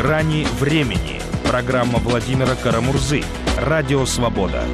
«Грани времени». Программа Владимира Карамурзы. Радио «Свобода».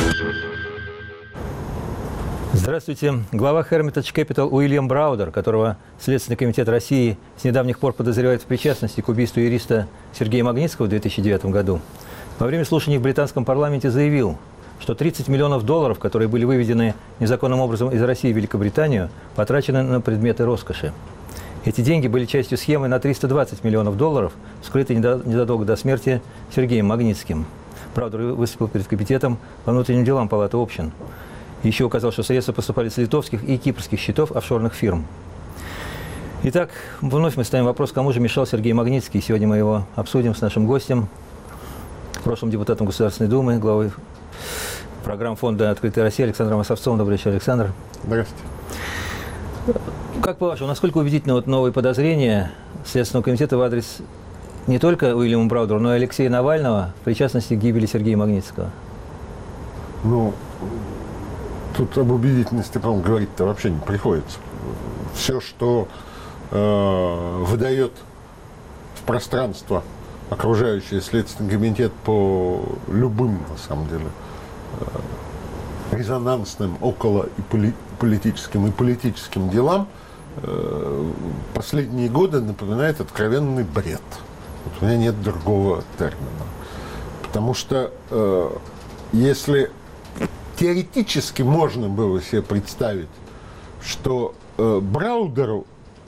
Здравствуйте. Глава Hermitage Capital Уильям Браудер, которого Следственный комитет России с недавних пор подозревает в причастности к убийству юриста Сергея Магнитского в 2009 году, во время слушаний в британском парламенте заявил, что 30 миллионов долларов, которые были выведены незаконным образом из России в Великобританию, потрачены на предметы роскоши. Эти деньги были частью схемы на 320 миллионов долларов, скрытой незадолго до смерти Сергеем Магнитским. Браудер выступил перед комитетом по внутренним делам Палаты общин. Еще указал, что средства поступали с литовских и кипрских счетов офшорных фирм. Итак, вновь мы ставим вопрос, кому же мешал Сергей Магнитский. Сегодня мы его обсудим с нашим гостем, прошлым депутатом Государственной Думы, главой программ фонда «Открытая Россия» Александром Осовцовым. Добрый вечер, Александр. Здравствуйте. Как по-вашему, насколько убедительны новые подозрения Следственного комитета в адрес не только Уильяма Браудера, но и Алексея Навального в причастности к гибели Сергея Магнитского? Ну, тут об убедительности, по-моему, говорить-то вообще не приходится. Все, что выдает в пространство окружающий Следственный комитет по любым, на самом деле, резонансным около и политическим делам, последние годы напоминает откровенный бред. Вот у меня нет другого термина. Потому что если теоретически можно было себе представить, что Браудеру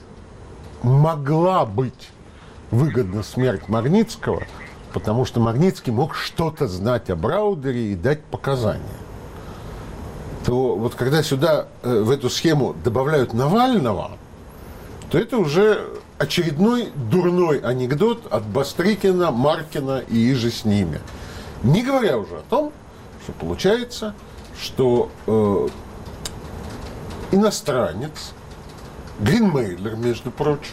могла быть выгодна смерть Магнитского, потому что Магнитский мог что-то знать о Браудере и дать показания, то вот когда сюда, в эту схему добавляют Навального, то это уже очередной дурной анекдот от Бастрыкина, Маркина и иже с ними. Не говоря уже о том, что получается, что иностранец, Гринмейлер, между прочим,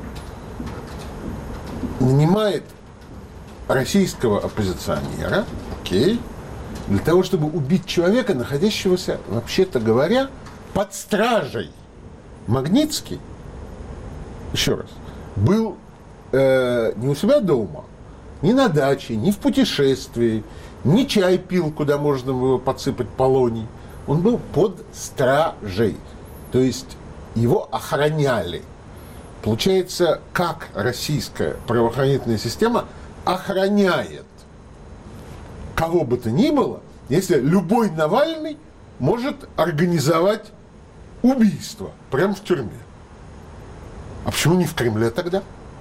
нанимает российского оппозиционера, для того, чтобы убить человека, находящегося, вообще-то говоря, под стражей. Магнитский, еще раз, был не у себя дома, ни на даче, ни в путешествии, ни чай пил, куда можно было подсыпать полоний. Он был под стражей, то есть его охраняли. Получается, как российская правоохранительная система охраняет кого бы то ни было, если любой Навальный может организовать убийство прямо в тюрьме. А почему не в Кремле тогда?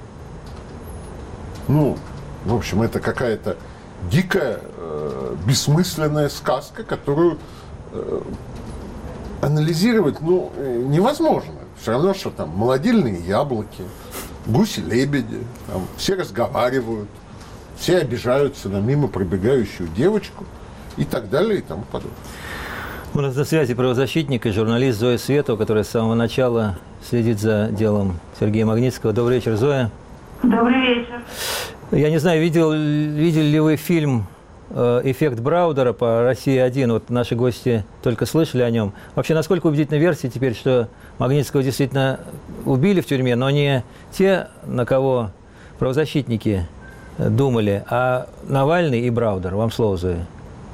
Ну, в общем, это какая-то дикая, бессмысленная сказка, которую анализировать, невозможно. Все равно, что там молодильные яблоки, гуси-лебеди, там все разговаривают, все обижаются на мимо пробегающую девочку и так далее и тому подобное. У нас на связи правозащитник и журналист Зоя Светова, которая с самого начала следит за делом Сергея Магнитского. Добрый вечер, Зоя. Добрый вечер. Я не знаю, видели ли вы фильм «Эффект Браудера» по «Россия-1». Вот наши гости только слышали о нем. Вообще, насколько убедительна версия теперь, что Магнитского действительно убили в тюрьме, но не те, на кого правозащитники думали, а Навальный и Браудер? Вам слово, Зоя.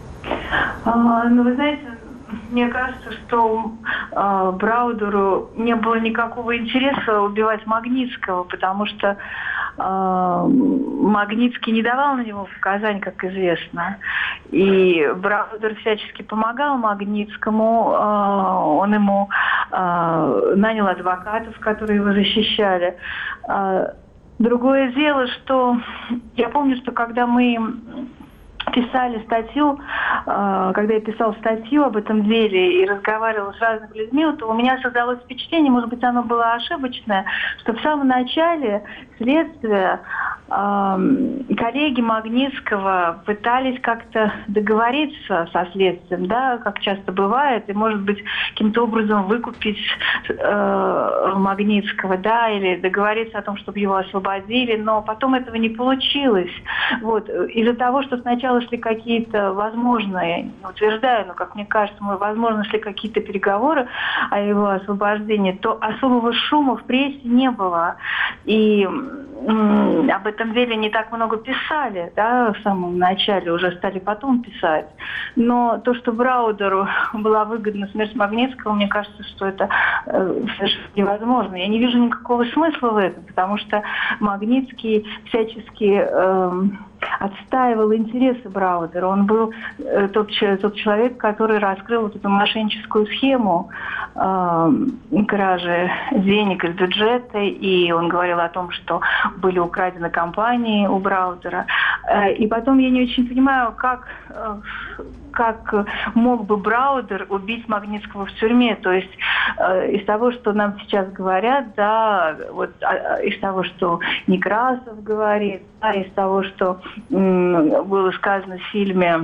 Вы знаете, мне кажется, что Браудеру не было никакого интереса убивать Магнитского, потому что Магнитский не давал на него показаний, как известно. И Браудер всячески помогал Магнитскому, он ему нанял адвокатов, которые его защищали. Другое дело, что я помню, что когда мы писали статью, когда я писала статью об этом деле и разговаривала с разными людьми, то у меня создалось впечатление, может быть, оно было ошибочное, что в самом начале следствия коллеги Магнитского пытались как-то договориться со следствием, да, как часто бывает, и, может быть, каким-то образом выкупить Магнитского, да, или договориться о том, чтобы его освободили, но потом этого не получилось. Вот. Из-за того, что сначала шли какие-то возможные, не утверждаю, но, как мне кажется, возможно, шли какие-то переговоры о его освобождении, то особого шума в прессе не было. И об этом деле не так много писали, да, в самом начале, уже стали потом писать. Но то, что Браудеру была выгодна смерть Магнитского, мне кажется, что это совершенно невозможно. Я не вижу никакого смысла в этом, потому что Магнитский всячески отстаивал интересы Браудера. Он был тот человек, который раскрыл вот эту мошенническую схему кражи денег из бюджета, и он говорил о том, что были украдены компании у Браудера. И потом я не очень понимаю, как мог бы Браудер убить Магнитского в тюрьме. То есть из того, что нам сейчас говорят, да, вот из того, что Некрасов говорит, да, из того, что было сказано в фильме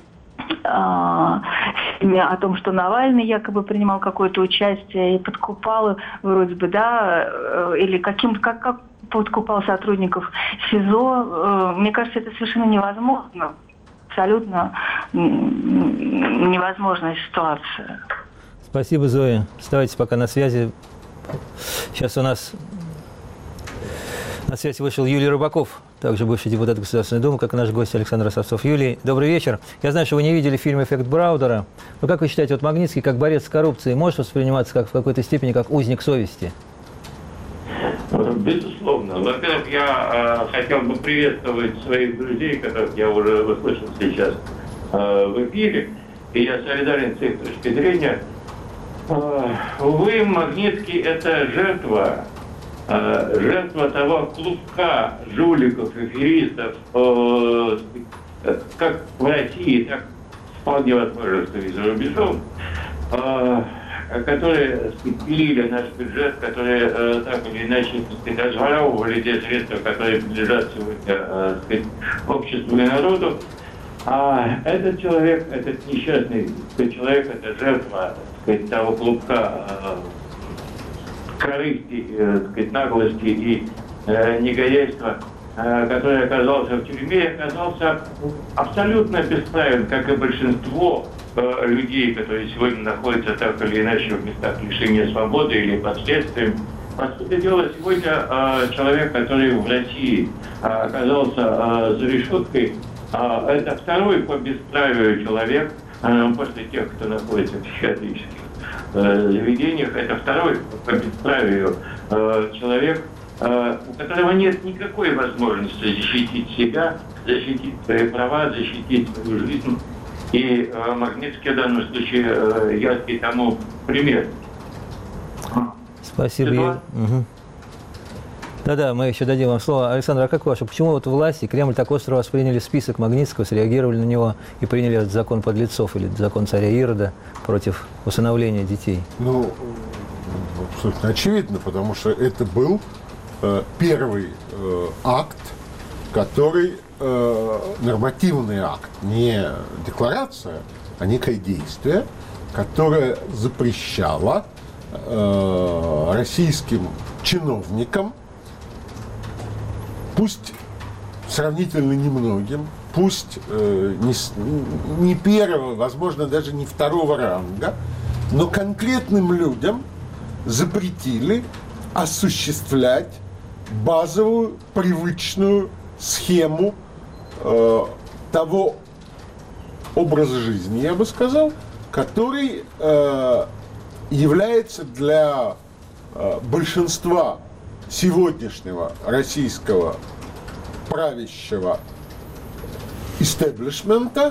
о том, что Навальный якобы принимал какое-то участие и подкупал вроде бы, да, или как подкупал сотрудников СИЗО. Мне кажется, это совершенно невозможно. Абсолютно невозможная ситуация. Спасибо, Зоя. Оставайтесь пока на связи. Сейчас у нас на связь вышел Юлий Рыбаков, также бывший депутат Государственной Думы, как и наш гость Александр Ростовцов. Юлий, добрый вечер. Я знаю, что вы не видели фильм «Эффект Браудера». Но как вы считаете, вот Магнитский, как борец с коррупцией, может восприниматься как, в какой-то степени как узник совести? Безусловно. Во-первых, я хотел бы приветствовать своих друзей, которых я уже услышал сейчас в эфире, и я солидарен с их точки зрения. Увы, Магнитский – это жертва того клубка жуликов, аферистов, как в России, так вполне возможно, что и за рубежом, которые пилили наш бюджет, которые так или иначе разворовывали те средства, которые принадлежат сегодня обществу и народу. А этот человек, этот несчастный человек, это жертва того клубка корысти, наглости и негодяйства, который оказался в тюрьме, оказался абсолютно бесправен, как и большинство людей, которые сегодня находятся так или иначе в местах лишения свободы или под следствием. По сути дела, сегодня человек, который в России оказался за решеткой, это второй по бесправию человек после тех, кто находится в психиатрических заведениях. Это второй по бесправию человек, у которого нет никакой возможности защитить себя, защитить свои права, защитить свою жизнь. И Магнитский в данном случае яркий тому пример. Спасибо. Да-да, мы еще дадим вам слово. Александр, а как ваше? Почему вот власти, Кремль так остро восприняли список Магнитского, среагировали на него и приняли этот закон подлецов или закон царя Ирода против усыновления детей? Ну, абсолютно очевидно, потому что это был первый акт, который нормативный акт, не декларация, а некое действие, которое запрещало российским чиновникам, пусть сравнительно немногим, пусть не первого, возможно, даже не второго ранга, но конкретным людям запретили осуществлять базовую, привычную схему того образа жизни, я бы сказал, который является для большинства сегодняшнего российского правящего истеблишмента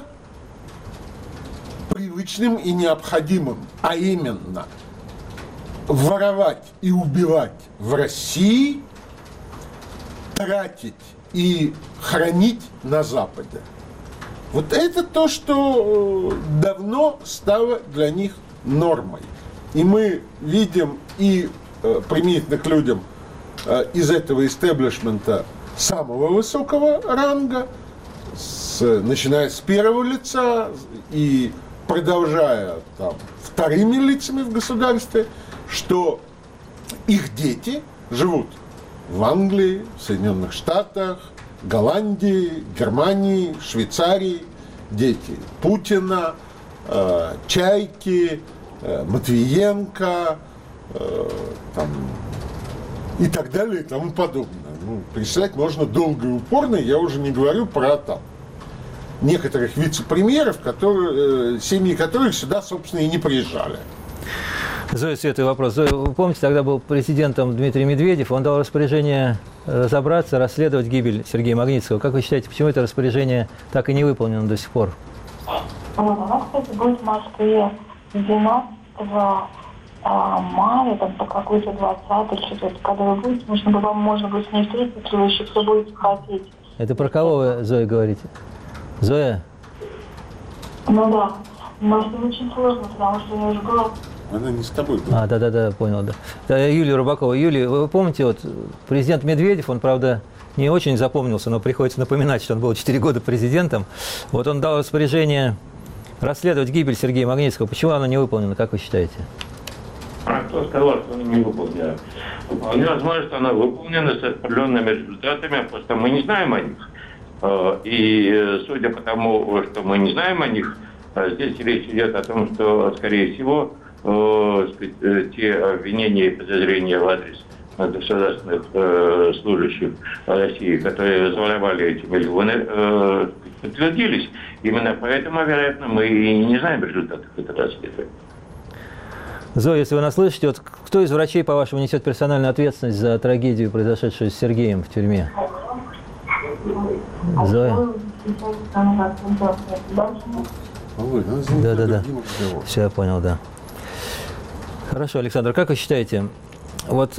привычным и необходимым, а именно воровать и убивать в России, тратить и хранить на Западе. Вот это то, что давно стало для них нормой. И мы видим и применительно к людям из этого истеблишмента самого высокого ранга, начиная с первого лица и продолжая там, вторыми лицами в государстве, что их дети живут в Англии, в Соединенных Штатах, Голландии, Германии, Швейцарии, дети Путина, Чайки, Матвиенко там, и так далее и тому подобное. перечислять можно долго и упорно, я уже не говорю про там некоторых вице-премьеров, семьи которых сюда, собственно, и не приезжали. Зоя, светлый вопрос. Зоя, вы помните, тогда был президентом Дмитрий Медведев, он дал распоряжение разобраться, расследовать гибель Сергея Магнитского. Как вы считаете, почему это распоряжение так и не выполнено до сих пор? У нас, кстати, будет в Москве 12 мая, там, по какой-то 20-й, что-то, когда вы будете, можно будет с ней встретиться, если вы еще все будете хотеть. Это про кого вы, Зоя, говорите? Зоя? Ну да, но это очень сложно, потому что я уже была... Она не с тобой была. Да, понял, да. Юлия Рыбакова. Юлия, вы помните, вот президент Медведев, он, правда, не очень запомнился, но приходится напоминать, что он был 4 года президентом. Вот он дал распоряжение расследовать гибель Сергея Магнитского. Почему оно не выполнено, как вы считаете? А кто сказал, что она не выполнена? Вполне возможно, что она выполнена с определенными результатами, просто мы не знаем о них. И судя по тому, что мы не знаем о них, здесь речь идет о том, что, скорее всего, те обвинения и подозрения в адрес государственных служащих России, которые взорвали эти миллионы, подтвердились. Именно поэтому, вероятно, мы и не знаем результатов этого расследования. Зоя, если вы нас слышите, вот кто из врачей, по-вашему, несет персональную ответственность за трагедию, произошедшую с Сергеем в тюрьме? Зоя? Да. Все, я понял, да. Хорошо, Александр, как вы считаете, вот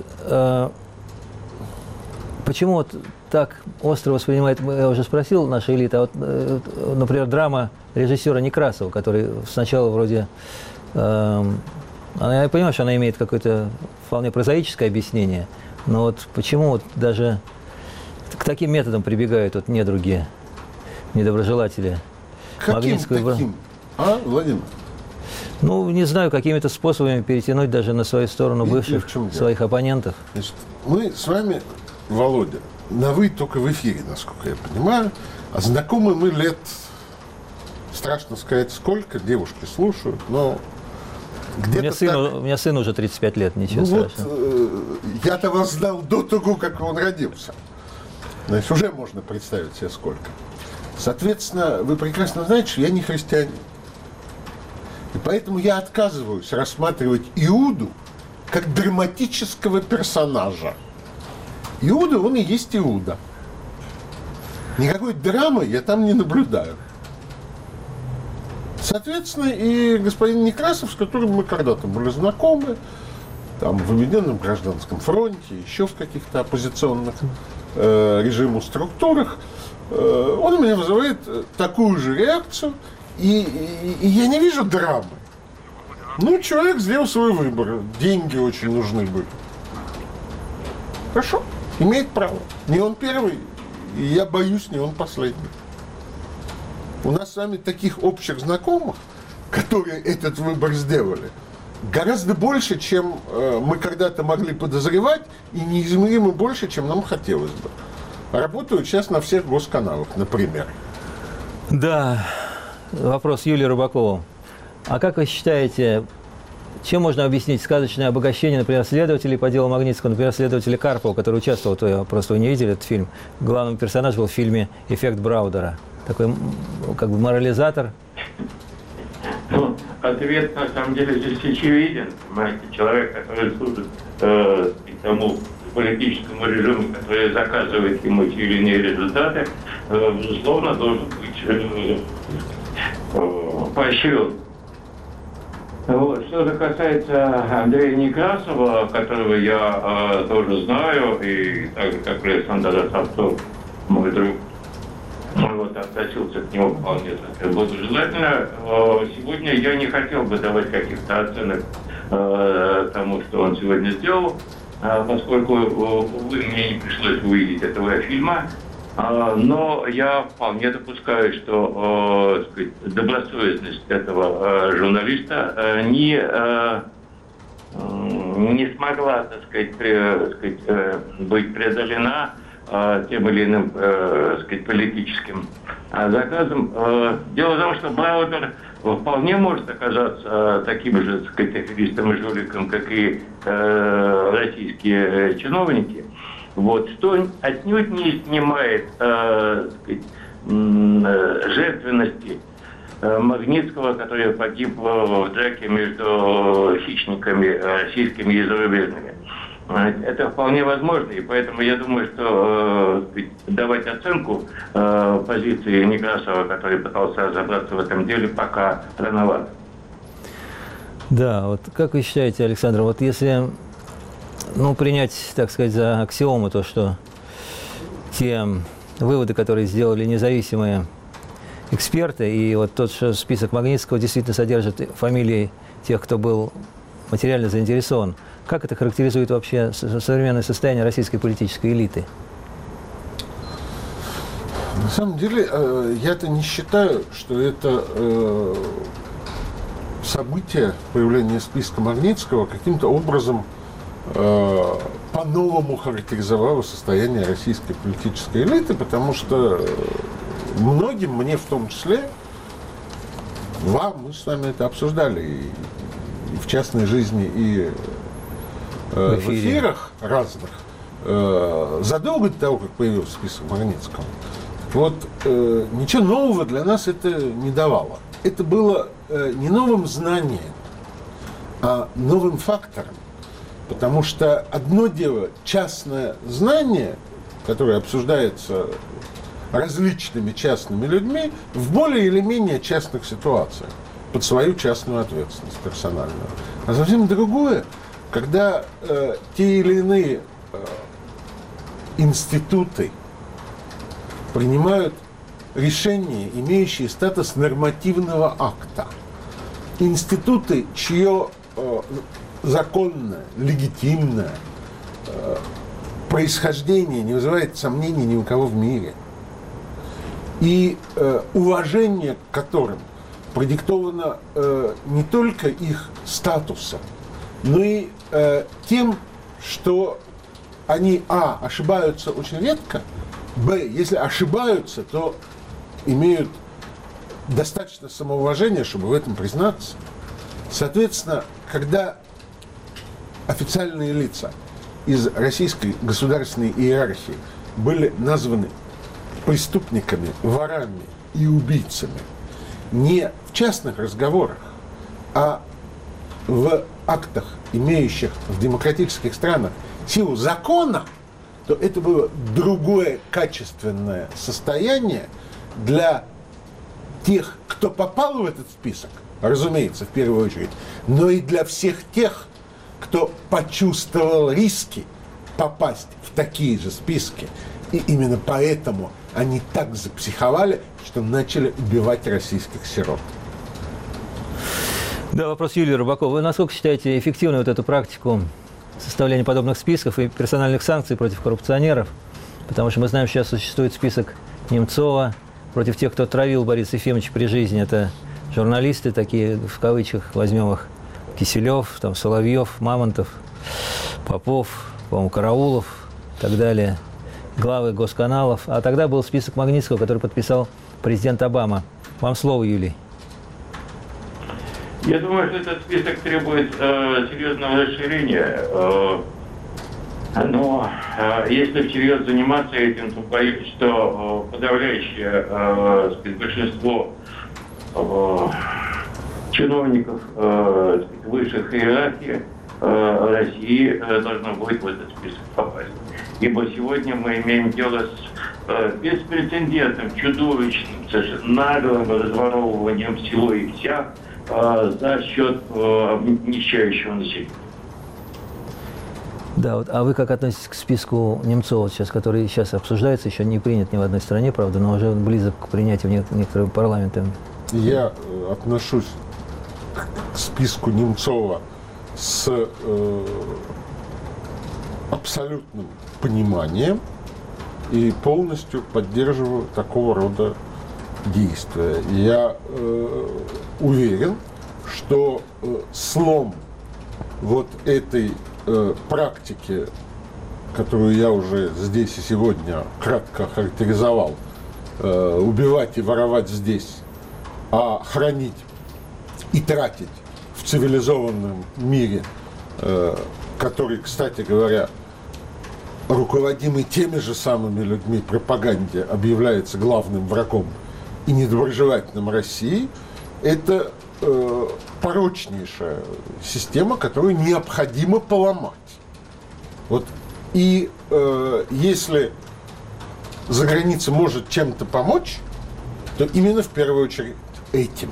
почему вот так остро воспринимает, я уже спросил, наша элита, вот, например, драма режиссера Некрасова, который сначала вроде... Я понимаю, что она имеет какое-то вполне прозаическое объяснение, но вот почему вот даже к таким методам прибегают вот недруги, недоброжелатели? Каким таким? Владимир? Ну, не знаю, какими-то способами перетянуть даже на свою сторону бывших своих оппонентов. Значит, мы с вами, Володя, на «вы» только в эфире, насколько я понимаю, а знакомы мы лет, страшно сказать, сколько, девушки слушают, но... У меня сын уже 35 лет, ничего страшного. Я-то вас знал до того, как он родился. Значит, уже можно представить себе сколько. Соответственно, вы прекрасно знаете, что я не христианин. И поэтому я отказываюсь рассматривать Иуду как драматического персонажа. Иуда, он и есть Иуда. Никакой драмы я там не наблюдаю. Соответственно, и господин Некрасов, с которым мы когда-то были знакомы, там, в Объединенном гражданском фронте, еще в каких-то оппозиционных режиму структурах, он у меня вызывает такую же реакцию, и я не вижу драмы. Ну, человек сделал свой выбор, деньги очень нужны были. Хорошо, имеет право. Не он первый, и я боюсь, не он последний. У нас с вами таких общих знакомых, которые этот выбор сделали, гораздо больше, чем мы когда-то могли подозревать, и неизмеримо больше, чем нам хотелось бы. Работают сейчас на всех госканалах, например. Да, вопрос Юлии Рыбаковой. А как вы считаете, чем можно объяснить сказочное обогащение, например, следователей по делу Магнитского, например, следователя Карпова, который участвовал, просто вы не видели этот фильм, главным персонажем был в фильме «Эффект Браудера». Такой, как бы, морализатор. Ну, ответ, на самом деле, здесь очевиден. Понимаете, человек, который служит тому политическому режиму, который заказывает ему те или иные результаты, безусловно, должен быть поощрен. Вот. Что же касается Андрея Некрасова, которого я тоже знаю, и так же, как Александр Савцов, мой друг, вот, относился к нему вполне благожелательно. Сегодня я не хотел бы давать каких-то оценок тому, что он сегодня сделал, поскольку, увы, мне не пришлось увидеть этого фильма. Но я вполне допускаю, что добросовестность этого журналиста не смогла, так сказать, быть преодолена тем или иным, политическим заказом. Дело в том, что Браудер вполне может оказаться таким же, так сказать, аферистом и жуликом, как и российские чиновники. Вот, что отнюдь не снимает жертвенности Магнитского, который погиб в драке между хищниками российскими и зарубежными. Это вполне возможно, и поэтому я думаю, что давать оценку позиции Некрасова, который пытался разобраться в этом деле, пока рановато. Да, вот как вы считаете, Александр, вот если принять, так сказать, за аксиому то, что те выводы, которые сделали независимые эксперты, и вот тот что список Магнитского действительно содержит фамилии тех, кто был материально заинтересован, как это характеризует вообще современное состояние российской политической элиты? На самом деле, я-то не считаю, что это событие, появление списка Магнитского, каким-то образом по-новому характеризовало состояние российской политической элиты, потому что многим, мне в том числе, мы с вами это обсуждали и в частной жизни, и в эфирах разных, задолго до того, как появился список Магнитского. Вот ничего нового для нас это не давало. Это было не новым знанием, а новым фактором. Потому что одно дело частное знание, которое обсуждается различными частными людьми в более или менее частных ситуациях, под свою частную ответственность персональную. А совсем другое, когда те или иные институты принимают решения, имеющие статус нормативного акта. Институты, чье законное, легитимное происхождение не вызывает сомнений ни у кого в мире. И уважение к которым продиктовано не только их статусом, но и тем, что они, ошибаются очень редко, если ошибаются, то имеют достаточно самоуважения, чтобы в этом признаться. Соответственно, когда официальные лица из российской государственной иерархии были названы преступниками, ворами и убийцами не в частных разговорах, а в актах, имеющих в демократических странах силу закона, то это было другое качественное состояние для тех, кто попал в этот список, разумеется, в первую очередь, но и для всех тех, кто почувствовал риски попасть в такие же списки. И именно поэтому они так запсиховали, что начали убивать российских сирот. Да, вопрос Юлии Рыбаковой. Вы насколько считаете эффективной вот эту практику составления подобных списков и персональных санкций против коррупционеров? Потому что мы знаем, сейчас существует список Немцова против тех, кто травил Бориса Ефимовича при жизни. Это журналисты такие, в кавычках, возьмем их, Киселев, там, Соловьев, Мамонтов, Попов, по-моему, Караулов и так далее, главы госканалов. А тогда был список Магнитского, который подписал президент Обама. Вам слово, Юлий. Я думаю, что этот список требует серьезного расширения. Но если всерьез заниматься этим, то боюсь, что подавляющее большинство чиновников высших иерархий России должно будет в этот список попасть. Ибо сегодня мы имеем дело с беспрецедентным, чудовищным, совершенно наглым разворовыванием всего и вся за счет нищающего населения. Да, вот, а вы как относитесь к списку Немцова сейчас, который сейчас обсуждается, еще не принят ни в одной стране, правда, но уже близок к принятию некоторыми парламентами? Я отношусь к списку Немцова с абсолютным пониманием и полностью поддерживаю такого рода действия. Я уверен, что слом вот этой практики, которую я уже здесь и сегодня кратко характеризовал, убивать и воровать здесь, а хранить и тратить в цивилизованном мире, который, кстати говоря, руководимый теми же самыми людьми пропаганде, объявляется главным врагом и недоброжелательным России, это порочнейшая система, которую необходимо поломать. Вот. И если за границей может чем-то помочь, то именно в первую очередь этим.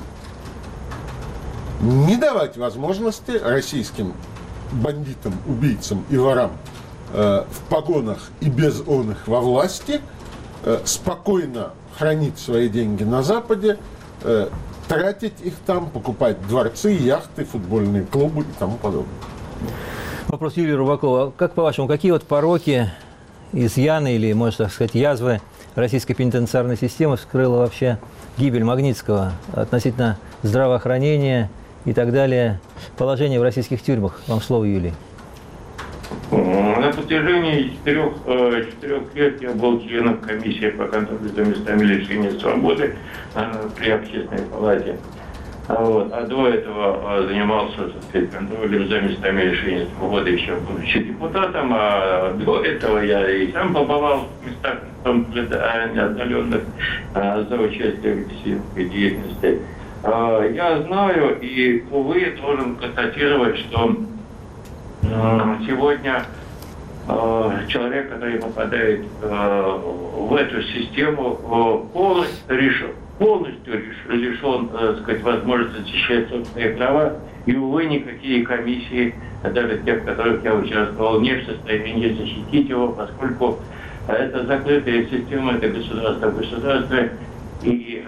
Не давать возможности российским бандитам, убийцам и ворам в погонах и без их во власти спокойно хранить свои деньги на Западе, тратить их там, покупать дворцы, яхты, футбольные клубы и тому подобное. Вопрос Юрия Рубакова. Как по-вашему, какие вот пороки, изъяны или, можно так сказать, язвы российской пенитенциарной системы вскрыла вообще гибель Магнитского относительно здравоохранения и так далее, положение в российских тюрьмах? Вам слово, Юлий. На протяжении 4 лет я был членом комиссии по контролю за местами лишения свободы при Общественной палате. А до этого занимался, так сказать, контролем за местами лишения свободы, еще будучи депутатом. А до этого я и сам побывал в местах, в том числе отдаленных, за участие в репрессивной деятельности. Я знаю и, увы, должен констатировать, что сегодня человек, который попадает в эту систему, полностью лишен, так сказать, возможности защищать собственные права. И, увы, никакие комиссии, даже те, в которых я участвовал, не в состоянии защитить его, поскольку это закрытая система, это государство в государстве. И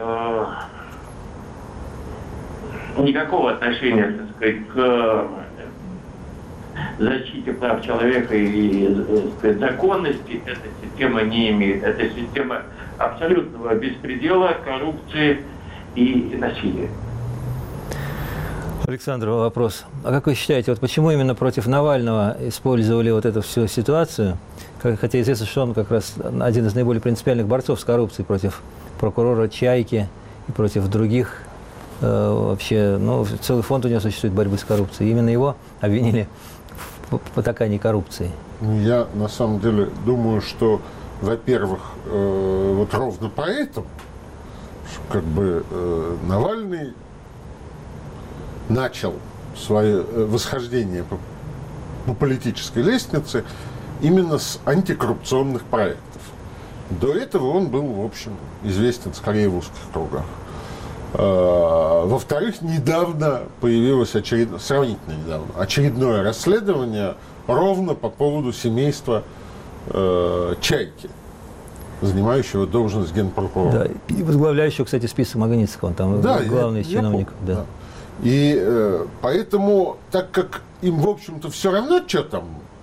никакого отношения, так сказать, к защите прав человека и законности эта система не имеет. Это система абсолютного беспредела, коррупции и насилия. Александр, вопрос. А как вы считаете, вот почему именно против Навального использовали вот эту всю ситуацию? Хотя известно, что он как раз один из наиболее принципиальных борцов с коррупцией против прокурора Чайки и против других. Вообще, целый фонд у него существует борьбы с коррупцией. Именно его обвинили в потакании коррупции. Я на самом деле думаю, что, во-первых, вот ровно поэтому, что как бы Навальный начал свое восхождение по политической лестнице именно с антикоррупционных проектов. До этого он был, в общем, известен скорее в узких кругах. Во-вторых, недавно появилось сравнительно недавно очередное расследование ровно по поводу семейства Чайки, занимающего должность генпрокурора. Да, и возглавляющего, кстати, список Магнитского, он там главный из чиновников. Да. И поэтому, так как им, в общем-то, все равно, что там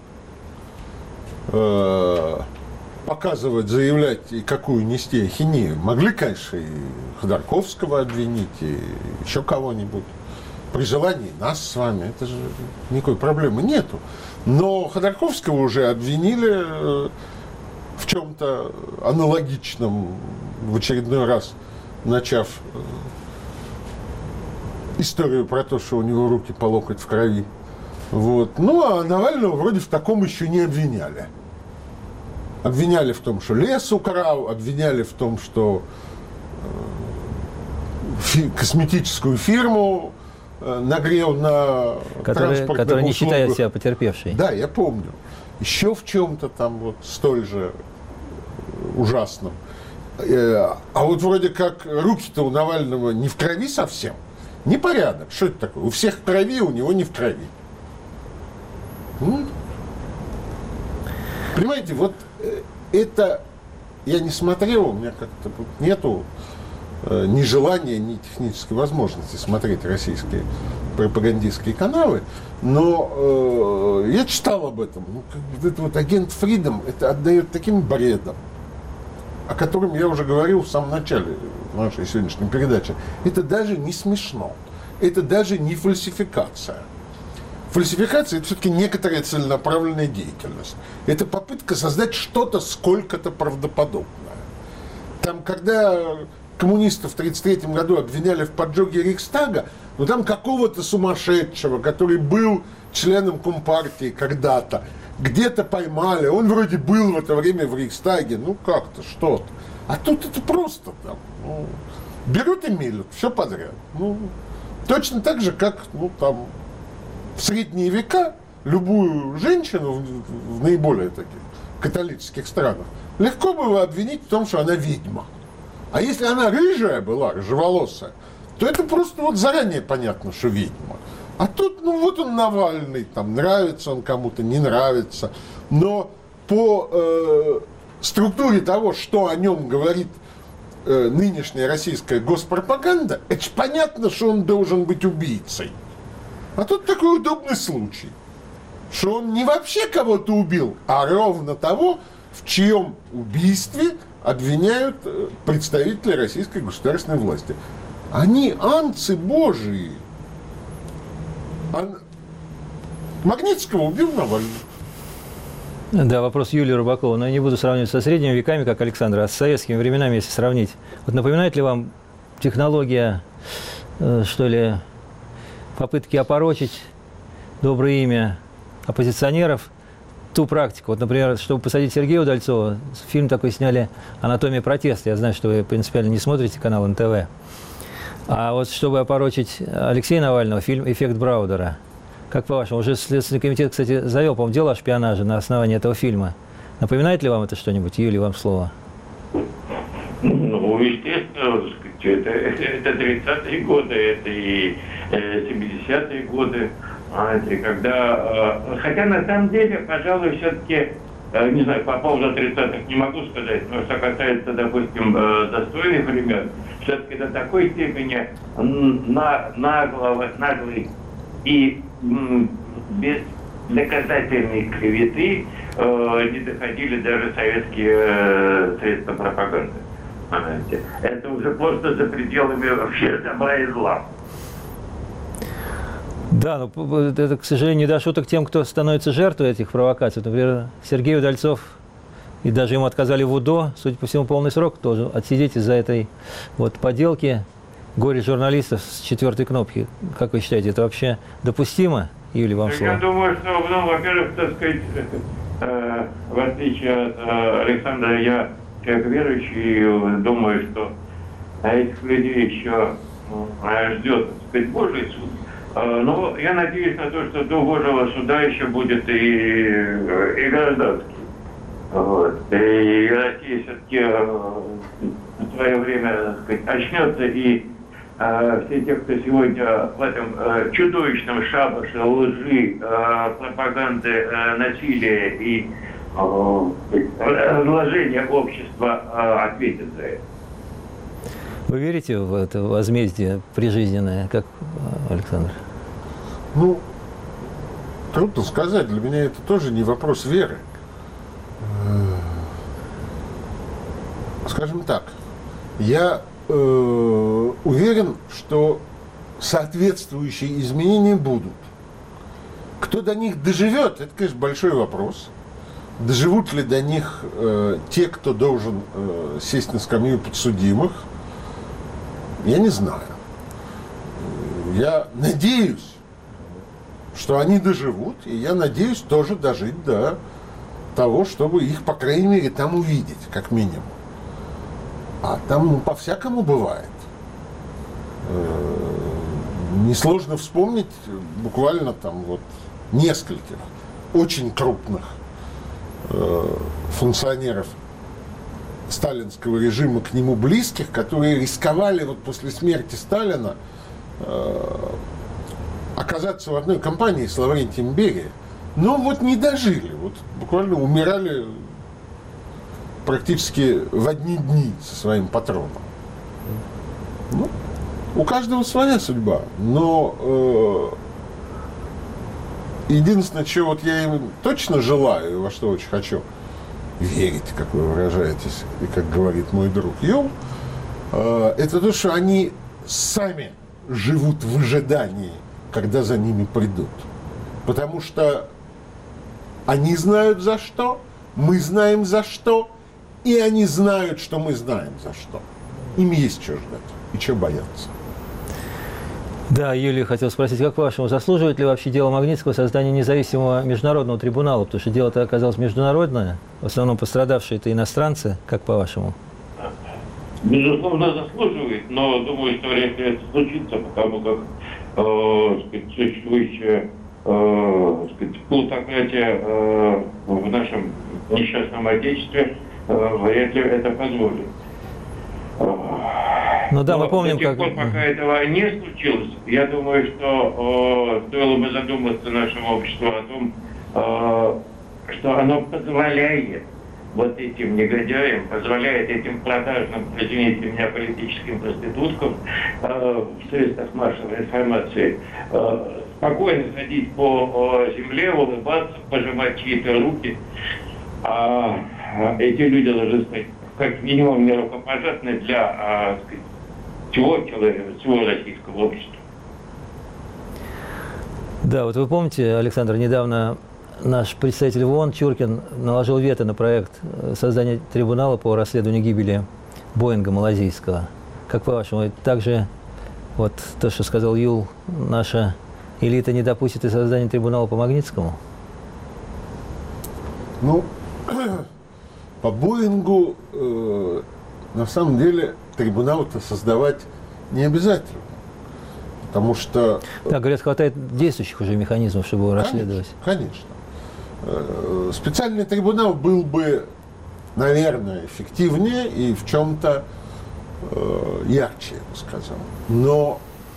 показывать, заявлять и какую нести ахинею, могли, конечно, и Ходорковского обвинить, и еще кого-нибудь. При желании нас с вами, это же никакой проблемы нету. Но Ходорковского уже обвинили в чем-то аналогичном, в очередной раз начав историю про то, что у него руки по локоть в крови. Вот. Ну, а Навального вроде в таком еще не обвиняли. Обвиняли в том, что лес украл, обвиняли в том, что косметическую фирму нагрел на транспортных который не считает себя потерпевшей. Да, я помню. Еще в чем-то там вот столь же ужасном. А вот вроде как руки-то у Навального не в крови совсем. Непорядок. Что это такое? У всех в крови, у него не в крови. Понимаете, вот это я не смотрел, у меня как-то нету ни желания, ни технической возможности смотреть российские пропагандистские каналы, но я читал об этом. Это вот агент Фридом, это отдает таким бредом, о котором я уже говорил в самом начале нашей сегодняшней передачи. Это даже не смешно, это даже не фальсификация. Фальсификация – это все-таки некоторая целенаправленная деятельность. Это попытка создать что-то сколько-то правдоподобное. Там, когда коммунистов в 1933 году обвиняли в поджоге Рейхстага, но там какого-то сумасшедшего, который был членом Компартии когда-то, где-то поймали, он вроде был в это время в Рейхстаге, ну как-то, что-то. А тут это просто там, ну, берут и мелют, все подряд. Ну, точно так же, как там, в средние века любую женщину в наиболее таких католических странах легко было обвинить в том, что она ведьма. А если она рыжая была, рыжеволосая, то это просто вот заранее понятно, что ведьма. А тут, ну вот он Навальный, там нравится он кому-то, не нравится. Но по структуре того, что о нем говорит нынешняя российская госпропаганда, это же понятно, что он должен быть убийцей. А тут такой удобный случай, что он не вообще кого-то убил, а ровно того, в чьем убийстве обвиняют представители российской государственной власти. Они анцы божии. Магнитского убил Навальный. Да, вопрос Юлии Рыбаковой. Но я не буду сравнивать со средними веками, как Александр, а с советскими временами, если сравнить. Вот напоминает ли вам технология, что ли, попытки опорочить доброе имя оппозиционеров, ту практику? Вот, например, чтобы посадить Сергея Удальцова, фильм такой сняли «Анатомия протеста». Я знаю, что вы принципиально не смотрите канал НТВ. А вот чтобы опорочить Алексея Навального, фильм «Эффект Браудера». Как по-вашему? Уже Следственный комитет, кстати, завел, по-моему, дело о шпионаже на основании этого фильма. Напоминает ли вам это что-нибудь? Юлия, вам слово. Ну, естественно, это 30-е годы, это и 70-е годы. Когда, хотя на самом деле, пожалуй, все-таки, не знаю, по поводу 30-х не могу сказать, но что касается, допустим, достойных времен, все-таки до такой степени наглый и без доказательной клеветы не доходили даже советские средства пропаганды. Понимаете? Это уже просто за пределами вообще добра и зла. Да, но это, к сожалению, не до шуток тем, кто становится жертвой этих провокаций. Например, Сергей Удальцов, и даже ему отказали в УДО, судя по всему, полный срок должен отсидеть из-за этой вот поделки горе журналистов с 4-й кнопки. Как вы считаете, это вообще допустимо? Юлия, вам слово. Я думаю, что, ну, во-первых, так сказать, в отличие от Александра, я человек верующий, думаю, что этих людей еще ждет, так сказать, Божий суд. Но я надеюсь на то, что до Божьего суда еще будет и гражданский. Вот. И Россия все-таки в свое время, так сказать, очнется, и все те, кто сегодня в этом чудовищном шабаше лжи, пропаганды, насилия и разложения общества ответят за это. Вы верите в это возмездие прижизненное, как Александр? Ну, трудно сказать. Для меня это тоже не вопрос веры. Скажем так, я уверен, что соответствующие изменения будут. Кто до них доживет, это, конечно, большой вопрос. Доживут ли до них те, кто должен сесть на скамью подсудимых, я не знаю. Я надеюсь, что они доживут, и я надеюсь тоже дожить до того, чтобы их, по крайней мере, там увидеть, как минимум. А там по-всякому бывает. Несложно вспомнить буквально там вот нескольких очень крупных функционеров сталинского режима, к нему близких, которые рисковали вот после смерти Сталина оказаться в одной компании с Лаврентием Берией, но вот не дожили, вот буквально умирали практически в одни дни со своим патроном. Ну, у каждого своя судьба, но единственное, чего вот я им точно желаю, во что очень хочу верить, как вы выражаетесь, и как говорит мой друг Йол, это то, что они сами живут в ожидании, когда за ними придут. Потому что они знают за что, мы знаем за что, и они знают, что мы знаем за что. Им есть что ждать и что бояться. Да, Юлия, хотел спросить, как по-вашему, заслуживает ли вообще дело Магнитского создания независимого международного трибунала? Потому что дело-то оказалось международное, в основном пострадавшие это иностранцы, как по-вашему? Безусловно, заслуживает, но думаю, что вряд ли это случится, потому как существующая плутократия в нашем несчастном Отечестве вряд ли это позволит. Ну да, мы помним, до тех пор, пока этого не случилось, я думаю, что стоило бы задуматься нашему обществу о том, что оно позволяет вот этим негодяям, позволяет этим продажным, извините меня, политическим проституткам в средствах массовой информации спокойно ходить по земле, улыбаться, пожимать чьи-то руки. А эти люди должны стать как минимум нерукопожатны для всего российского общества. Да, вот вы помните, Александр, недавно наш представитель в ООН Чуркин наложил вето на проект создания трибунала по расследованию гибели Боинга малазийского. Как по-вашему, также вот то, что сказал Юл, наша элита не допустит и создания трибунала по Магнитскому? Ну, по Боингу на самом деле трибунал-то создавать не обязательно. Потому что... Да, говорят, хватает действующих уже механизмов, чтобы его расследовать. Конечно. Специальный трибунал был бы, наверное, эффективнее и в чем-то ярче, я бы сказал. Но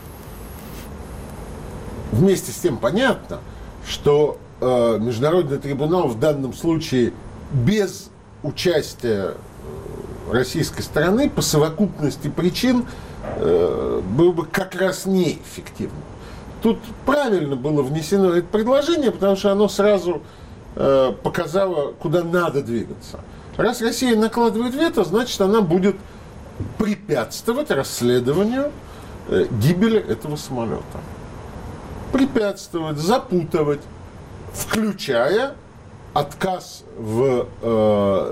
вместе с тем понятно, что международный трибунал в данном случае без участия российской стороны по совокупности причин был бы как раз неэффективным. Тут правильно было внесено это предложение, потому что оно сразу показало, куда надо двигаться. Раз Россия накладывает вето, значит, она будет препятствовать расследованию гибели этого самолета. Препятствовать, запутывать, включая отказ в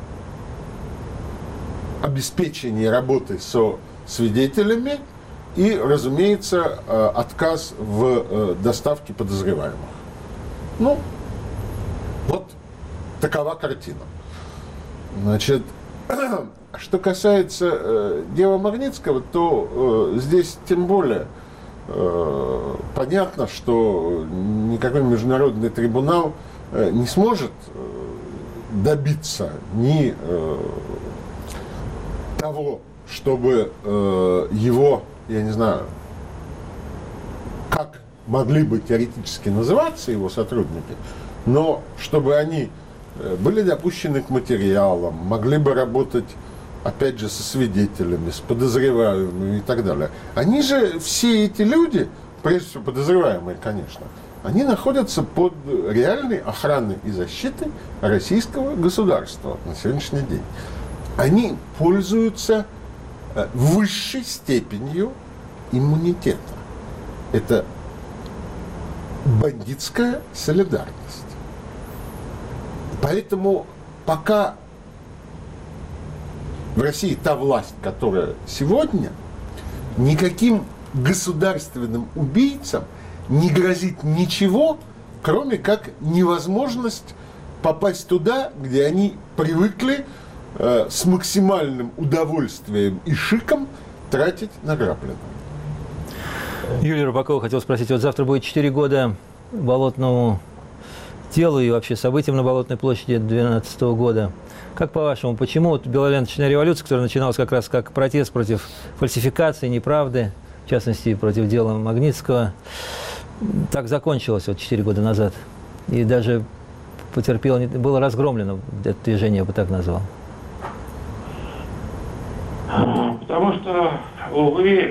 обеспечении работы со свидетелями и, разумеется, отказ в доставке подозреваемых. Ну, вот такова картина. Значит, что касается дела Магнитского, то здесь тем более понятно, что никакой международный трибунал не сможет добиться ни того, чтобы его, я не знаю, как могли бы теоретически называться его сотрудники, но чтобы они были допущены к материалам, могли бы работать, опять же, со свидетелями, с подозреваемыми и так далее. Они же, все эти люди, прежде всего подозреваемые, конечно, они находятся под реальной охраной и защитой российского государства на сегодняшний день. Они пользуются высшей степенью иммунитета. Это бандитская солидарность. Поэтому пока в России та власть, которая сегодня, никаким государственным убийцам не грозит ничего, кроме как невозможность попасть туда, где они привыкли с максимальным удовольствием и шиком тратить награбленное. Юлия Рыбакова хотел спросить, вот завтра будет 4 года Болотному делу и вообще событиям на Болотной площади 2012 года. Как по-вашему, почему вот белоленточная революция, которая начиналась как раз как протест против фальсификации, неправды, в частности, против дела Магнитского, так закончилась вот 4 года назад? И даже потерпело, было разгромлено это движение, я бы так назвал. Потому что, увы,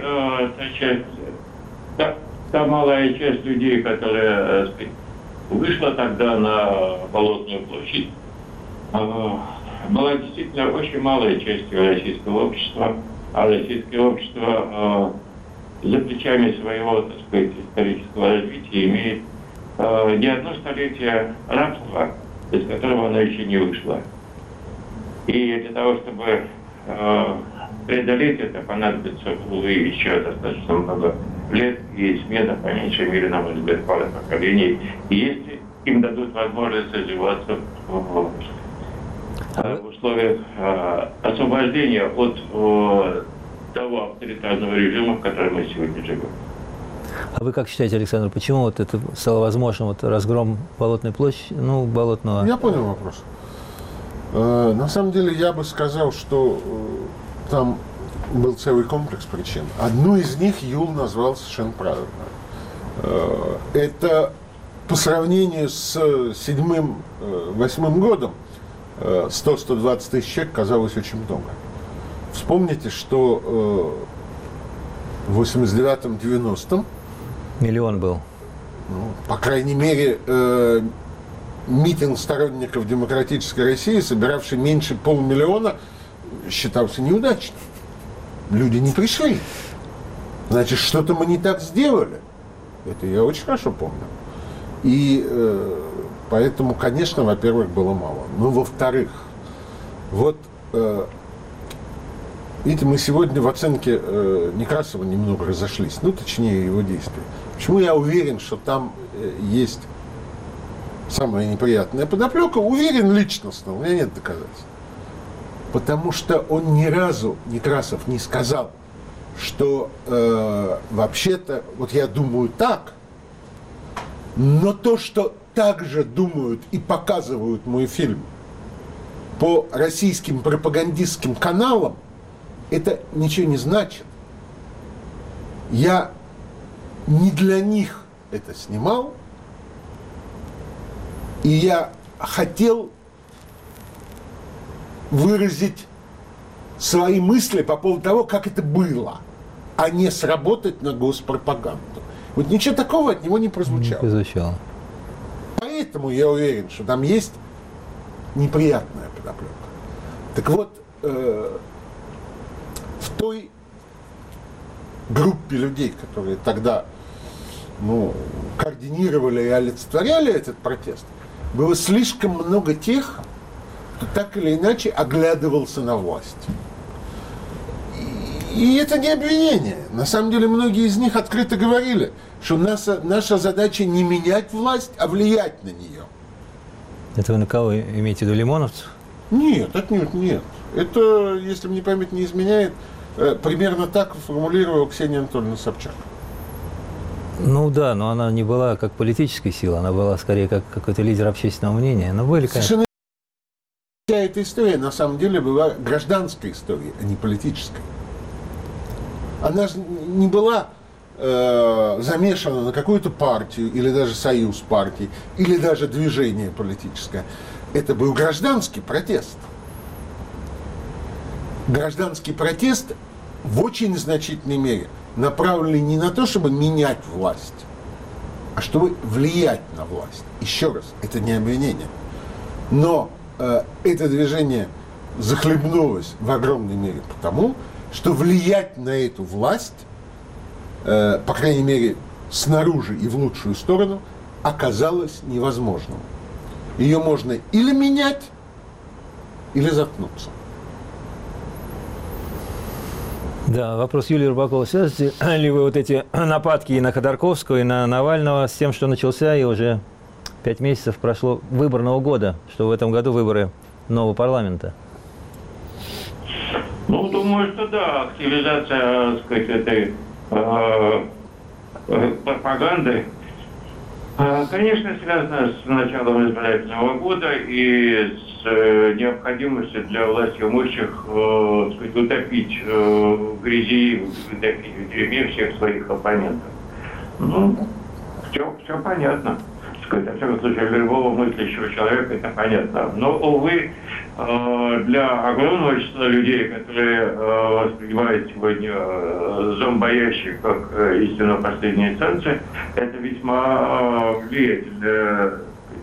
та малая часть людей, которая вышла тогда на Болотную площадь, была действительно очень малой частью российского общества, а российское общество за плечами своего, так сказать, исторического развития имеет не одно столетие рабства, из которого оно еще не вышло. И для того, чтобы преодолеть это понадобится, увы, еще достаточно много лет и смена, по меньшей мере, на мой взгляд, пары поколений. И если им дадут возможность развиваться в условиях освобождения от того авторитарного режима, в котором мы сегодня живем. А вы как считаете, Александр, почему вот это стало возможным, вот разгром Болотной площади, Болотного? Я понял вопрос. На самом деле я бы сказал, что там был целый комплекс причин. Одну из них Юл назвал совершенно правильно. Это по сравнению с 7-8 годом 100-120 тысяч человек казалось очень много. Вспомните, что в 89-90 миллион был. По крайней мере, митинг сторонников демократической России, собиравший меньше 500 000, считался неудачным. Люди не пришли. Значит, что-то мы не так сделали. Это я очень хорошо помню. И поэтому, конечно, во-первых, было мало. Но, во-вторых, вот, видите, мы сегодня в оценке Некрасова немного разошлись, точнее, его действий. Почему я уверен, что там есть самая неприятная подоплека? Уверен личностно, у меня нет доказательств. Потому что он ни разу, Некрасов, не сказал, что вообще-то, вот я думаю так, но то, что так же думают и показывают мой фильм по российским пропагандистским каналам, это ничего не значит. Я не для них это снимал, и я хотел выразить свои мысли по поводу того, как это было, а не сработать на госпропаганду. Вот ничего такого от него не прозвучало. Не прозвучало. Поэтому я уверен, что там есть неприятная подоплека. Так вот, в той группе людей, которые тогда координировали и олицетворяли этот протест, было слишком много тех, кто так или иначе оглядывался на власть. И это не обвинение. На самом деле многие из них открыто говорили, что наша задача не менять власть, а влиять на нее. Это вы на кого имеете в виду, лимоновцев? Нет, отнюдь нет. Это, если мне память не изменяет, примерно так формулировала Ксения Анатольевна Собчак. Да, но она не была как политическая сила, она была скорее как какой-то лидер общественного мнения. Но были, конечно... Совершенно вся эта история на самом деле была гражданской историей, а не политической. Она же не была замешана на какую-то партию, или даже союз партий, или даже движение политическое. Это был гражданский протест. Гражданский протест в очень значительной мере направлен не на то, чтобы менять власть, а чтобы влиять на власть. Еще раз, это не обвинение. Но это движение захлебнулось в огромной мере потому, что влиять на эту власть, по крайней мере, снаружи и в лучшую сторону, оказалось невозможным. Ее можно или менять, или заткнуться. Да, вопрос Юлии Рыбаковой. Связываете ли вы вот эти нападки и на Ходорковского, и на Навального с тем, что начался, и уже 5 месяцев прошло выборного года, что в этом году выборы нового парламента? Думаю, что да, активизация, так сказать, этой пропаганды, конечно, связана с началом избирательного года и с необходимостью для власти имущих, так сказать, утопить в грязи, утопить в дерьме всех своих оппонентов. Все понятно. Во всяком случае, для любого мыслящего человека это понятно. Но, увы, для огромного числа людей, которые воспринимают сегодня зомбоящик как истинно последняя инстанция, это весьма влиятельное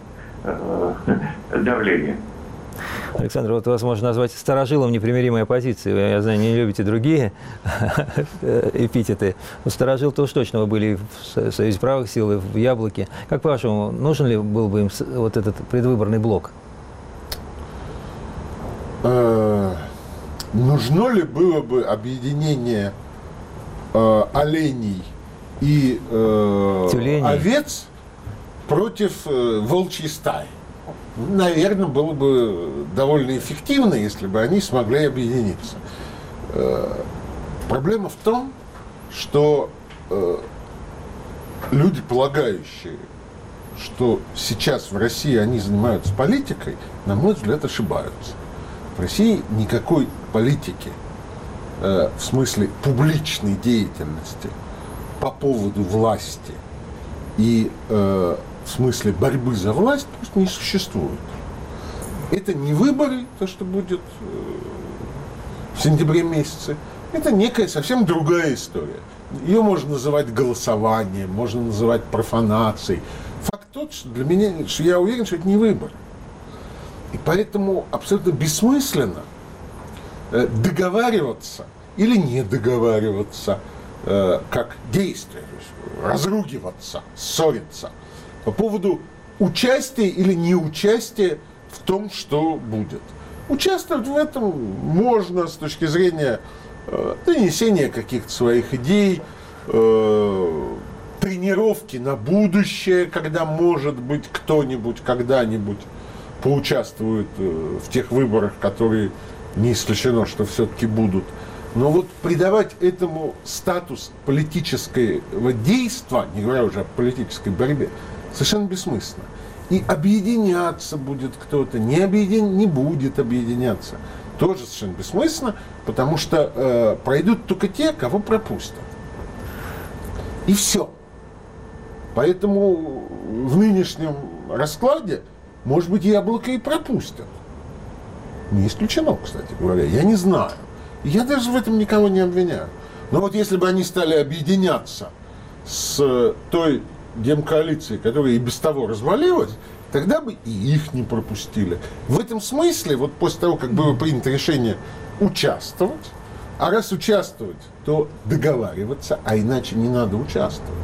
давление. Александр, вот вас можно назвать старожилом непримиримой оппозиции. Я знаю, не любите другие эпитеты. Но старожил-то уж точно вы были в Союзе правых сил, и в Яблоке. Как по-вашему, нужен ли был бы им вот этот предвыборный блок? нужно ли было бы объединение оленей и овец против волчьей стаи? Наверное, было бы довольно эффективно, если бы они смогли объединиться. Проблема в том, что люди, полагающие, что сейчас в России они занимаются политикой, на мой взгляд, ошибаются. В России никакой политики, в смысле публичной деятельности по поводу власти и в смысле борьбы за власть просто не существует. Это не выборы, то, что будет в сентябре месяце, это некая совсем другая история. Ее можно называть голосованием, можно называть профанацией. Факт тот, что для меня, что я уверен, что это не выбор. И поэтому абсолютно бессмысленно договариваться или не договариваться как действие, разругиваться, ссориться по поводу участия или неучастия в том, что будет. Участвовать в этом можно с точки зрения донесения каких-то своих идей, тренировки на будущее, когда, может быть, кто-нибудь когда-нибудь поучаствует в тех выборах, которые не исключено, что все-таки будут. Но вот придавать этому статус политического действия, не говоря уже о политической борьбе, совершенно бессмысленно. И объединяться будет кто-то, не будет объединяться. Тоже совершенно бессмысленно, потому что пройдут только те, кого пропустят. И все. Поэтому в нынешнем раскладе, может быть, Яблоко и пропустят. Не исключено, кстати говоря. Я не знаю. Я даже в этом никого не обвиняю. Но вот если бы они стали объединяться с той демкоалицией, которая и без того развалилась, тогда бы и их не пропустили. В этом смысле, вот после того, как было принято решение участвовать, а раз участвовать, то договариваться, а иначе не надо участвовать.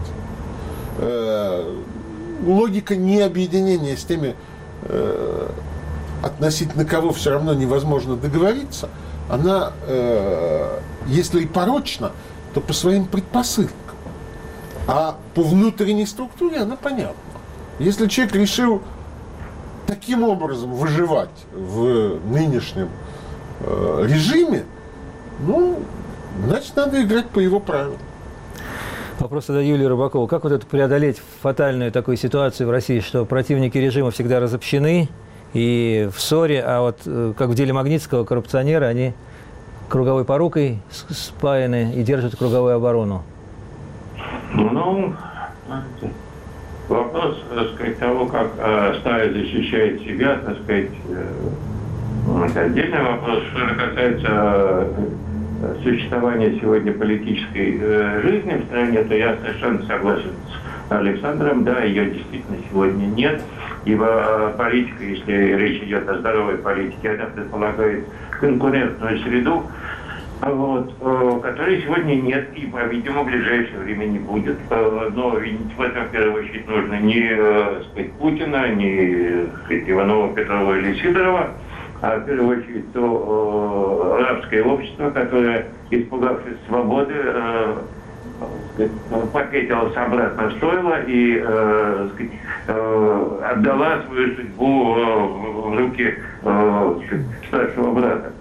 Логика не объединения с теми, относительно кого все равно невозможно договориться, она, если и порочна, то по своим предпосылкам. А по внутренней структуре она понятна. Если человек решил таким образом выживать в нынешнем режиме, ну, значит, надо играть по его правилам. Вопрос тогда Юлии Рыбакову. Как вот это преодолеть фатальную такую ситуацию в России, что противники режима всегда разобщены и в ссоре, а вот как в деле Магнитского, коррупционеры, они круговой порукой спаяны и держат круговую оборону? Ну, вопрос, так сказать, того, как стая защищает себя, так сказать, это отдельный вопрос. Что касается существования сегодня политической жизни в стране, то я совершенно согласен с Александром. Да, ее действительно сегодня нет. Ибо политика, если речь идет о здоровой политике, она предполагает конкурентную среду, вот, которой сегодня нет и, по-видимому, в ближайшее время не будет. Но видеть в этом, в первую очередь, нужно не сказать, Путина, не сказать, Иванова, Петрова или Сидорова, а в первую очередь то арабское общество, которое, испугавшись свободы, попятилась обратно в стойло и отдала свою судьбу в руки старшего брата.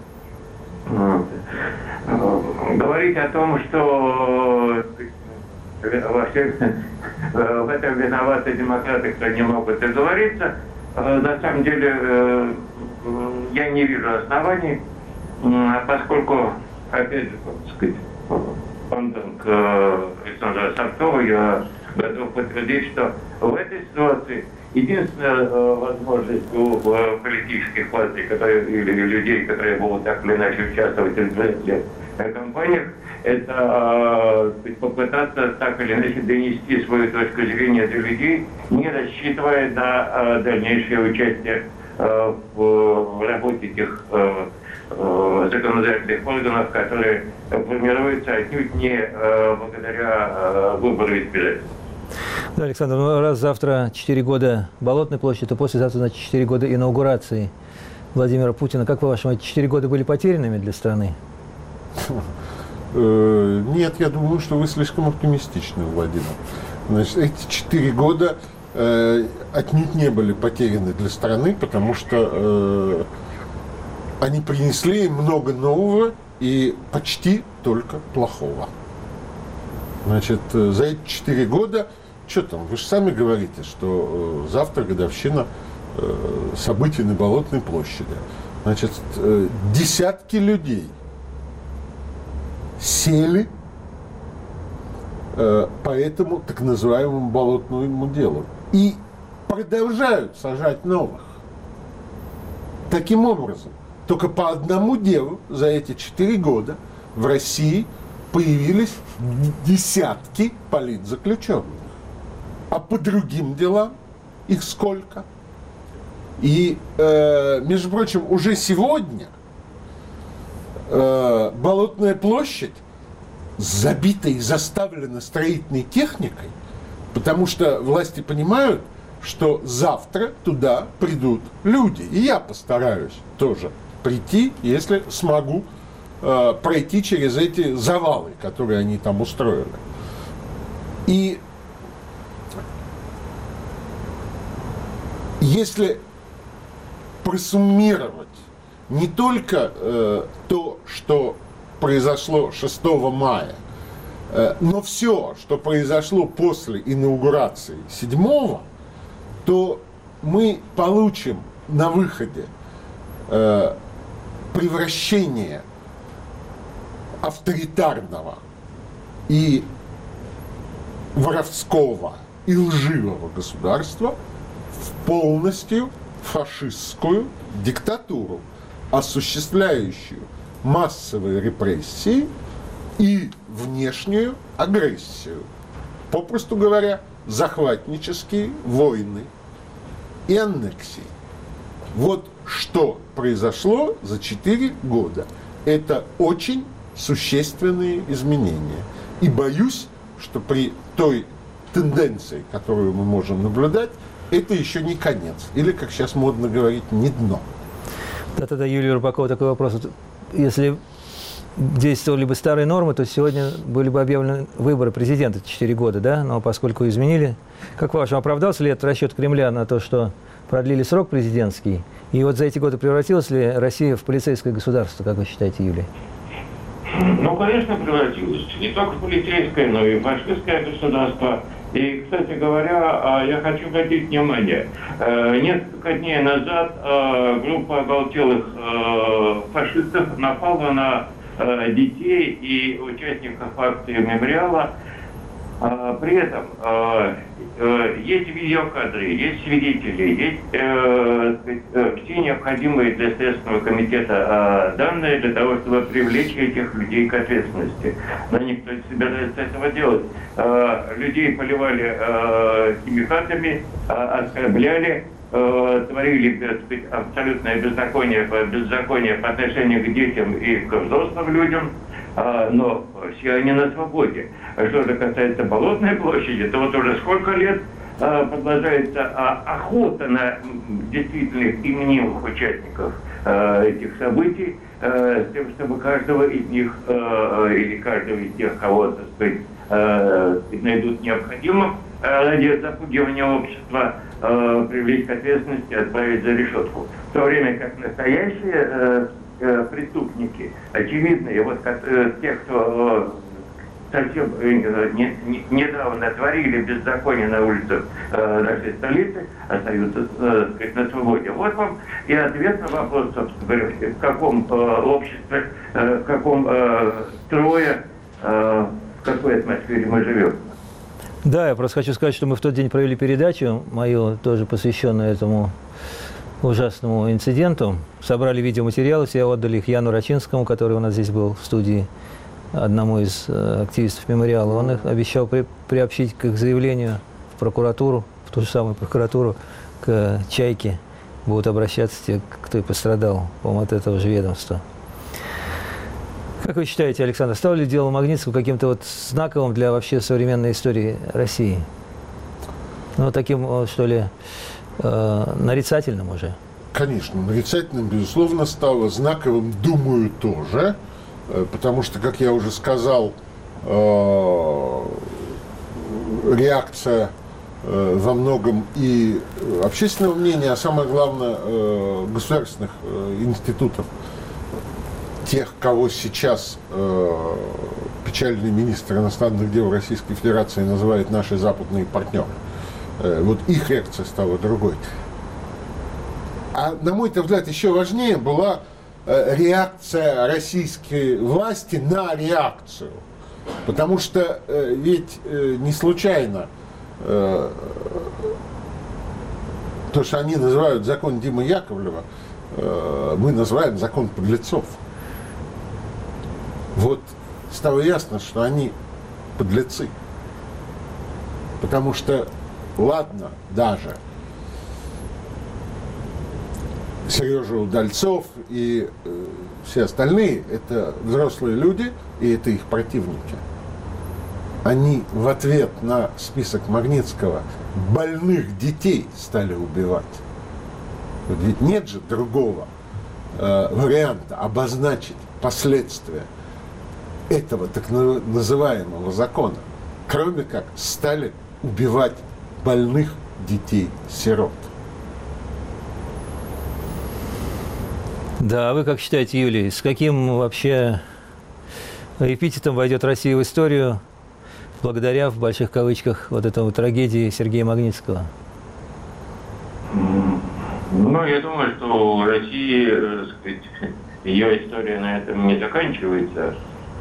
Говорить о том, что в этом виноваты демократы, кто не могут договориться, на самом деле я не вижу оснований, поскольку, опять же, так сказать, к Александру Савкову, я готов подтвердить, что в этой ситуации единственная возможность у политических партий, или людей, которые будут так или иначе участвовать в избирательных кампаниях, это попытаться так или иначе донести свою точку зрения до людей, не рассчитывая на дальнейшее участие в работе тех законодательных органов, которые формируются отнюдь не благодаря выбору избирателей. Да, Александр, ну раз завтра 4 года Болотной площади, то послезавтра, значит, 4 года инаугурации Владимира Путина. Как по-вашему, эти 4 года были потерянными для страны? Нет, я думаю, что вы слишком оптимистичны, Владимир. Значит, эти 4 года отнюдь не были потеряны для страны, потому что они принесли много нового и почти только плохого. Значит, за эти 4 года, что там, вы же сами говорите, что завтра годовщина событий на Болотной площади. Значит, десятки людей сели по этому так называемому болотному делу и продолжают сажать новых. Таким образом, только по одному делу за эти 4 года в России появились десятки политзаключенных. А по другим делам их сколько? И, между прочим, уже сегодня Болотная площадь забита и заставлена строительной техникой, потому что власти понимают, что завтра туда придут люди. И я постараюсь тоже прийти, если смогу пройти через эти завалы, которые они там устроили. И если просуммировать не только то, что произошло 6 мая, но все, что произошло после инаугурации 7-го, то мы получим на выходе превращение авторитарного и воровского и лживого государства в полностью фашистскую диктатуру, осуществляющую массовые репрессии и внешнюю агрессию. Попросту говоря, захватнические войны и аннексии. Вот что произошло за 4 года. Это очень существенные изменения. И боюсь, что при той тенденции, которую мы можем наблюдать, это еще не конец. Или, как сейчас модно говорить, не дно. Да, тогда Юлия Рыбакова такой вопрос. Если действовали бы старые нормы, то сегодня были бы объявлены выборы президента 4 года, да? Но поскольку изменили, как по-вашему, оправдался ли этот расчет Кремля на то, что продлили срок президентский? И вот за эти годы превратилась ли Россия в полицейское государство, как вы считаете, Юлия? Ну, конечно, превратилась. Не только в полицейское, но и в фашистское государство. И, кстати говоря, я хочу обратить внимание. Несколько дней назад группа оголтелых фашистов напала на детей и участников акции «Мемориала». При этом есть видеокадры, есть свидетели, есть все необходимые для Следственного комитета данные для того, чтобы привлечь этих людей к ответственности. Но никто не собирается этого делать. Людей поливали химикатами, оскорбляли, творили, так сказать, абсолютное беззаконие по отношению к детям и к взрослым людям. Но все они на свободе. Что же касается Болотной площади, то вот уже сколько лет продолжается охота на действительных и мнимых участников этих событий, с тем, чтобы каждого из них или каждого из тех, кого, так сказать, найдут необходимым ради запугивания общества, привлечь к ответственности и отправить за решетку. В то время как настоящие преступники, очевидные, вот те, кто совсем недавно творили беззаконие на улицах нашей столицы, остаются на свободе. Вот вам и ответ на вопрос, собственно говоря, в каком обществе, в каком строе, в какой атмосфере мы живем. Да, я просто хочу сказать, что мы в тот день провели передачу, мою тоже посвященную этому ужасному инциденту. Собрали видеоматериалы, все отдали их Яну Рачинскому, который у нас здесь был в студии, одному из активистов «Мемориала». Он их обещал приобщить к их заявлению в прокуратуру, в ту же самую прокуратуру, к «Чайке». Будут обращаться те, кто и пострадал, по-моему, от этого же ведомства. Как вы считаете, Александр, стало ли дело Магнитского каким-то вот знаковым для вообще современной истории России? Ну, таким, что ли, нарицательным уже? конечно, нарицательным, безусловно, стало, знаковым, думаю, тоже, потому что, как я уже сказал, реакция во многом и общественного мнения, а самое главное, государственных институтов, тех, кого сейчас печальный министр иностранных дел Российской Федерации называет наши западные партнеры. Вот их реакция стала другой. А, на мой взгляд, еще важнее была реакция российской власти на реакцию. Потому что ведь не случайно то, что они называют закон Димы Яковлева, мы называем закон подлецов. Вот стало ясно, что они подлецы. Потому что, ладно, даже Сережа Удальцов и все остальные – это взрослые люди, и это их противники. Они в ответ на список Магнитского больных детей стали убивать. Вот ведь нет же другого варианта обозначить последствия этого так называемого закона, кроме как стали убивать больных детей-сирот. Да, а вы как считаете, Юлий, с каким вообще эпитетом войдет Россия в историю благодаря, в больших кавычках, вот этой трагедии Сергея Магнитского? Ну, я думаю, что у России, так сказать, ее история на этом не заканчивается.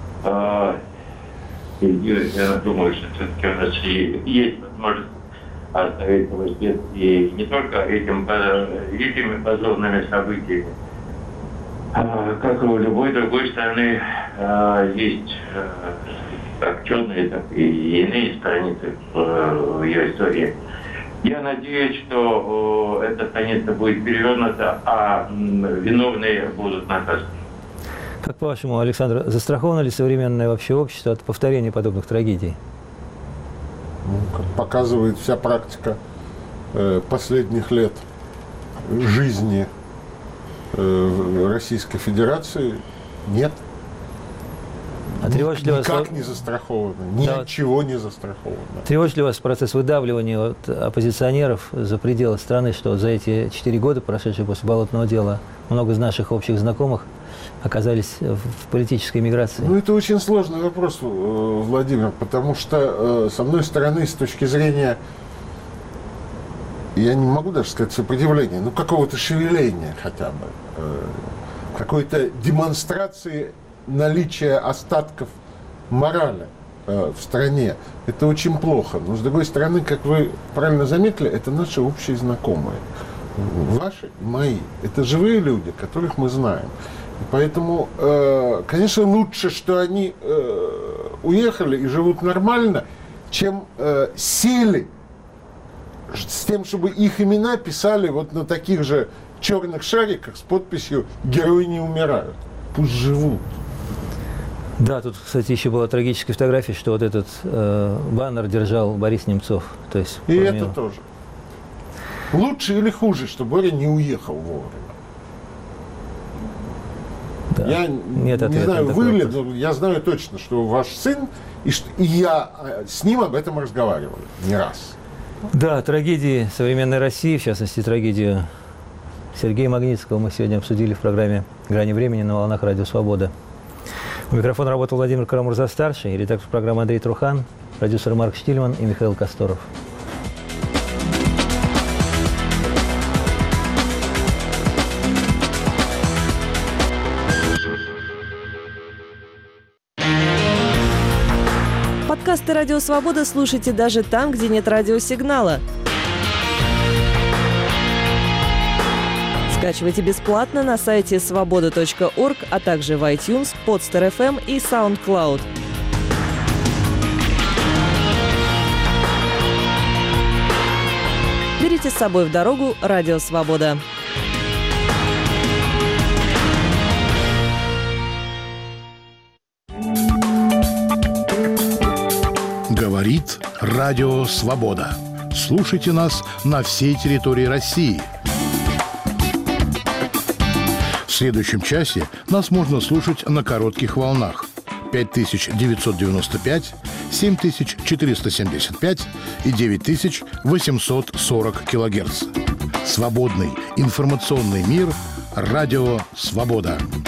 Я думаю, что все-таки у нас есть возможность оставить его след и не только этими позорными событиями. Как и у любой другой страны, есть как черные, так и иные страницы в ее истории. Я надеюсь, что эта страница будет перевернута, а виновные будут наказаны. Как по-вашему, Александр, застраховано ли современное вообще общество от повторения подобных трагедий? Ну, как показывает вся практика последних лет жизни Российской Федерации, нет. А тревожит ли вас... Никак не застраховано, ничего не застраховано. Тревожит ли вас процесс выдавливания оппозиционеров за пределы страны, что за эти 4 года, прошедшие после Болотного дела, много из наших общих знакомых оказались в политической миграции? Ну, это очень сложный вопрос, Владимир, потому что, с одной стороны, с точки зрения, я не могу даже сказать сопротивления, но какого-то шевеления хотя бы, какой-то демонстрации наличия остатков морали в стране. Это очень плохо. Но, с другой стороны, как вы правильно заметили, это наши общие знакомые. Ваши и мои. Это живые люди, которых мы знаем. И поэтому, конечно, лучше, что они уехали и живут нормально, чем сели с тем, чтобы их имена писали вот на таких же черных шариках с подписью «Герои не умирают». Пусть живут. Да, тут, кстати, еще была трагическая фотография, что вот этот баннер держал Борис Немцов. То есть, и это тоже. Лучше или хуже, что Боря не уехал вовремя? Да. Я не знаю, вы ли, но я знаю точно, что ваш сын, и я с ним об этом разговаривал не раз. Да, трагедии современной России, в частности, трагедию Сергея Магнитского мы сегодня обсудили в программе «Грани времени» на волнах Радио Свобода. У микрофона работал Владимир Карамурза-старший, редактор программы Андрей Трухан, продюсер Марк Штильман и Михаил Косторов. Подкасты «Радио Свобода» слушайте даже там, где нет радиосигнала. Скачивайте бесплатно на сайте svoboda.org, а также в iTunes, Podster FM и SoundCloud. Берите с собой в дорогу «Радио Свобода». Говорит Радио Свобода. Слушайте нас на всей территории России. следующем часе нас можно слушать на коротких волнах 5995, 7475 и 9840 килогерц. Свободный информационный мир. Радио «Свобода».